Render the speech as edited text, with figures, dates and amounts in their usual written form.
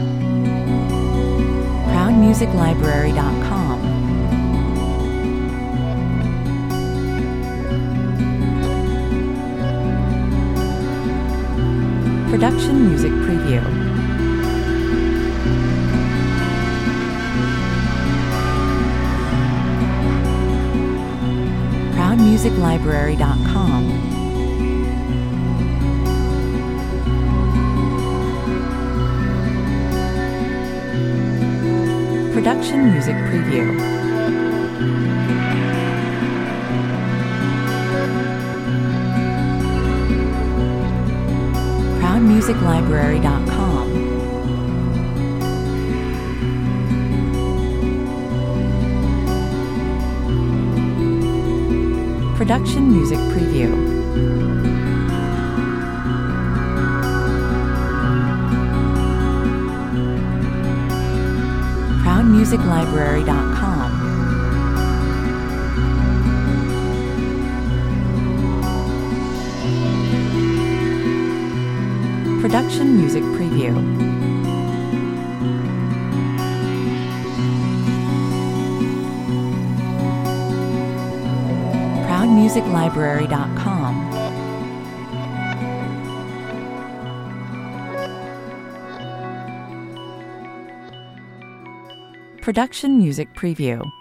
ProudMusicLibrary.com. Production Music Preview. ProudMusicLibrary.com. Production Music Preview. ProudMusicLibrary.com. Production Music Preview. ProudMusicLibrary.com. Production Music Preview. ProudMusicLibrary.com. Production Music Preview.